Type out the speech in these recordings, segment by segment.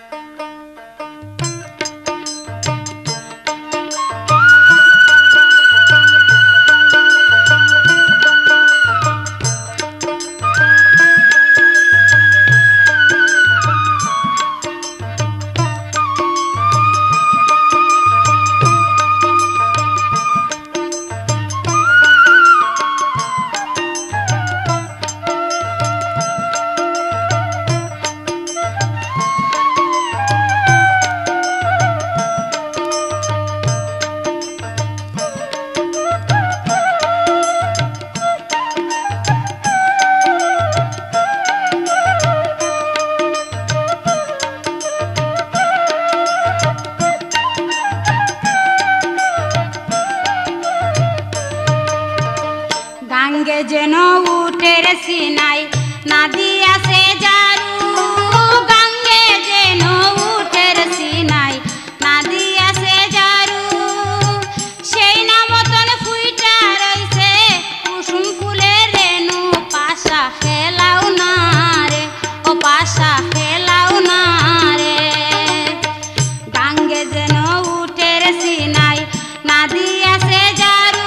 গাঙ্গে যেন উঠের সিনাই নাদি আছে জারু, গাঙ্গে যেন উঠের সিনাই নাদি আছে জারু, সেই না মতন ফুইটা রইছে কুসুম ফুলের রেণু, পাশা খেলাও না রে ও পাশা খেলাও না রে। গাঙ্গে যেন উঠের সিনাই নাদি আছে জারু,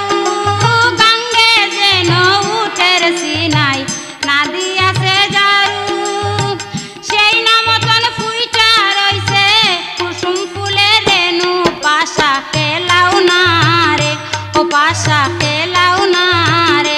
সিনাই নাদি আছে জারু, সেই না মতন ফুইটা রইছে কুসুম ফুলের রেণু, পাশা খেলাও না রে ও পাশা খেলাও না রে।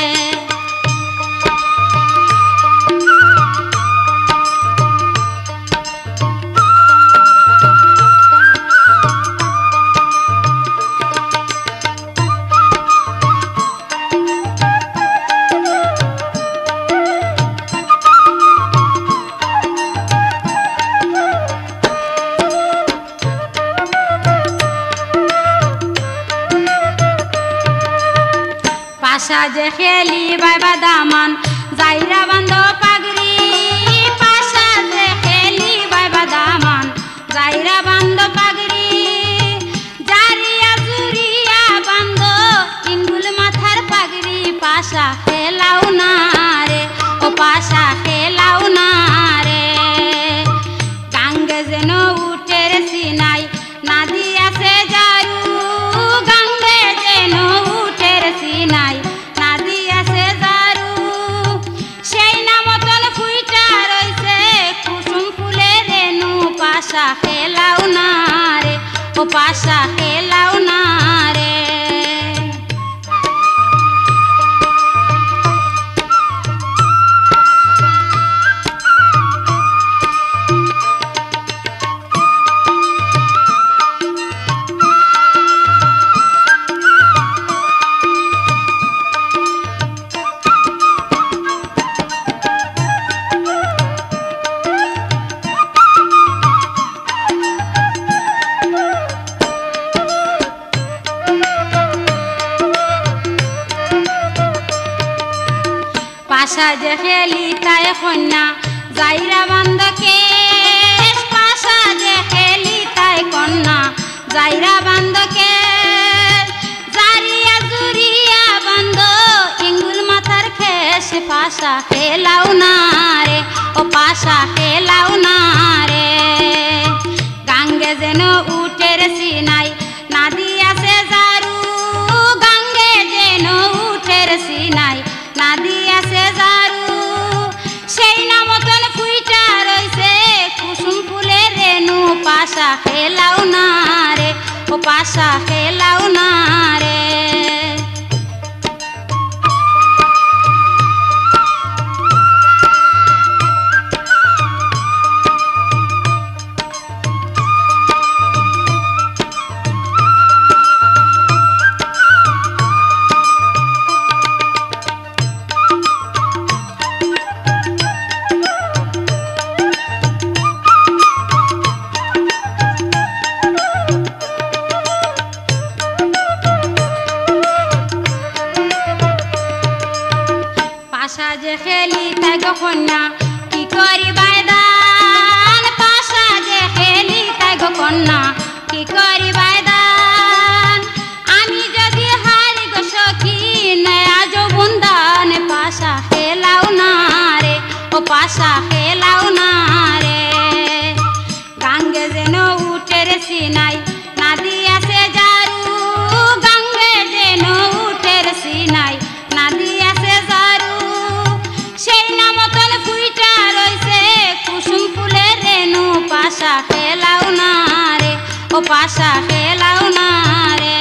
পাশা যে খেলি বাইবা দামান যাইরা বান্ধ পাগড়ি, পাশা যে খেলি বাইবা দামান যাইরা বান্ধ পাগড়ি, জারিয়া জুরিয়া বান্ধ ইঙ্গুল মাথার পাগড়ি, পাশা খেলাও না রে ও পাশা খেলাও না রে। গাঙ্গে যেন উঠের সিনাই নাদি আছে জারু, গাঙ্গে যেন উঠের সিনাই নাদি আছে জারু, সেই না মতন ফুইটা রইছে কুসুম ফুলের রেণু, পাশা খেলাও না রে ও পাশা খেলাও না রে। পাশা যে খেলি তাই কন্যা যাইরা বান্ধ কেশ, পাশা যে খেলি তাই কন্যা যাইরা বান্ধ কেশ, জারিয়া জুরিয়া বান্ধ ইঙ্গুল মাথার খেস, পাশা খেলাও না রে ও পাশা খেলাও না রে। গাঙ্গে যেন উঠের সিনাই নাদি আছে জারু, গাঙ্গে যেন উঠের সিনাই নাদি আছে জারু, সেই না মতন ফুইটা রইছে কুসুম ফুলের রেণু, পাশা খেলাও না রে ও পাশা খেলাও না রে। পাশা যে খেলি তাই কন্যা কি করি বাইদান, পাশা যে খেলি তাই কন্যা কি করি বাইদান, আমি যদি হারি গো সখী নয়া যৌবনদান, পাশা খেলাও না রে ও পাশা খেলাও না রে। সিনাই নাদি আছে জারু গঙ্গে যেন উটের সিনাই নাদি আছে জারু সেই নামতন ফুইটা রইছে কুসুম ফুলের রেণু পাশা খেলাও না রে ও পাশা খেলাও না রে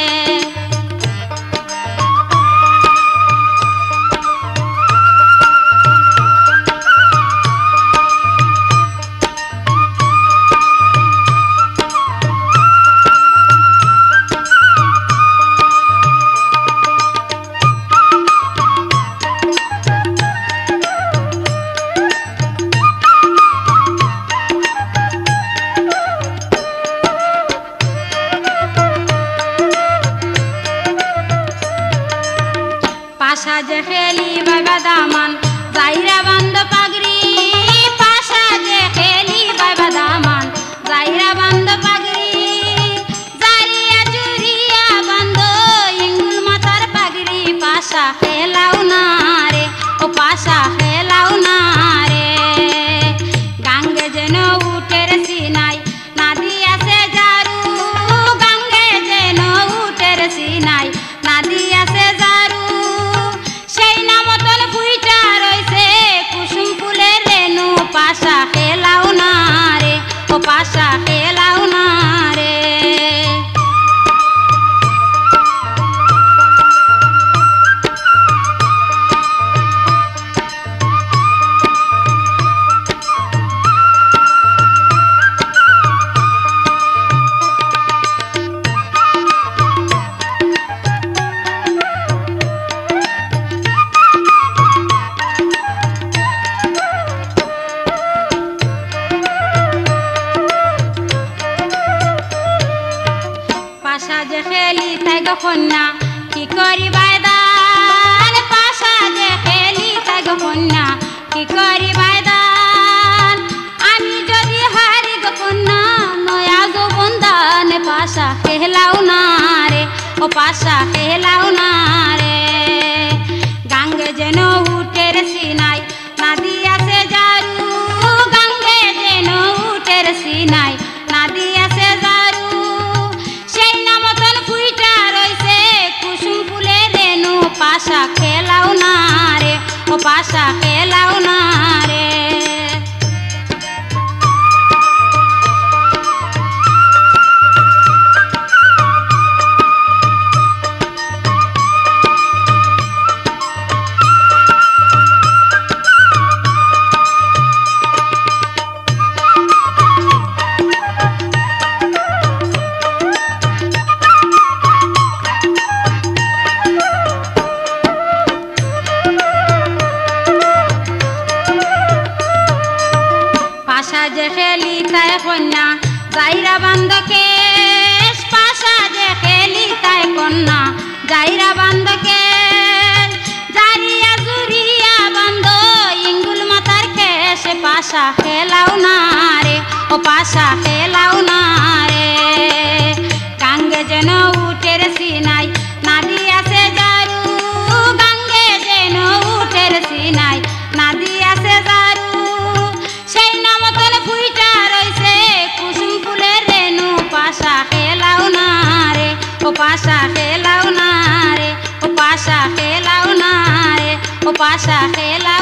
পাশা যে খেলি বাবা দামান যাইরা বান্ধ পাগড়ি পাশা যে খেলি বাবা দামান যাইরা বান্ধ পাগড়ি জারিয়া জুরিয়া বান্ধ ইঙ্গুল মাথার পাগড়ি পাশা খেলাও না রে ও পাশা খেলাও না রে গঙ্গে যেন উটের সিনাই নাদি আছে জারু গঙ্গে যেন উটের সিনাই নাদি আছে জারু পাশা খেলাও না রে ও পাশা খেলাও না রে পাশা যে খেলি তাই কন্যা কি করি বাইদান পাশা যে খেলি তাই কন্যা কি করি বাইদান আমি যদি হারি কন্যা নয়া যৌবন পাশা খেলাও না রে ও পাশা খেলাও না রে গঙ্গে যেন উটের সিনাই নাদি আছে জারু গঙ্গে যেন উটের সিনাই নাদি আছে জারু পাশা খেলাও না রে ও পাশা খেলাও না রে পাশা যে খেলি তাই কন্যা যাইরা বান্ধ কেশ পাশা যে খেলি তাই কন্যা যাইরা বান্ধ কেশ জারিয়া জুরিয়া বান্ধ ইঙ্গুল মাথার কেশ পাশা খেলাও না রে ও পাশা খেলাও না রে গঙ্গে যেন উটের সিনাই নাদি আছে জারু গঙ্গে যেন উটের সিনাই নাদি আছে জারু সেই নামতন ফুইটা রইছে কুসুম ফুলের রেণু পাশা খেলাও না রে ও পাশা খেলাও না রে ও পাশা খেলাও না রে ও পাশা খেলাও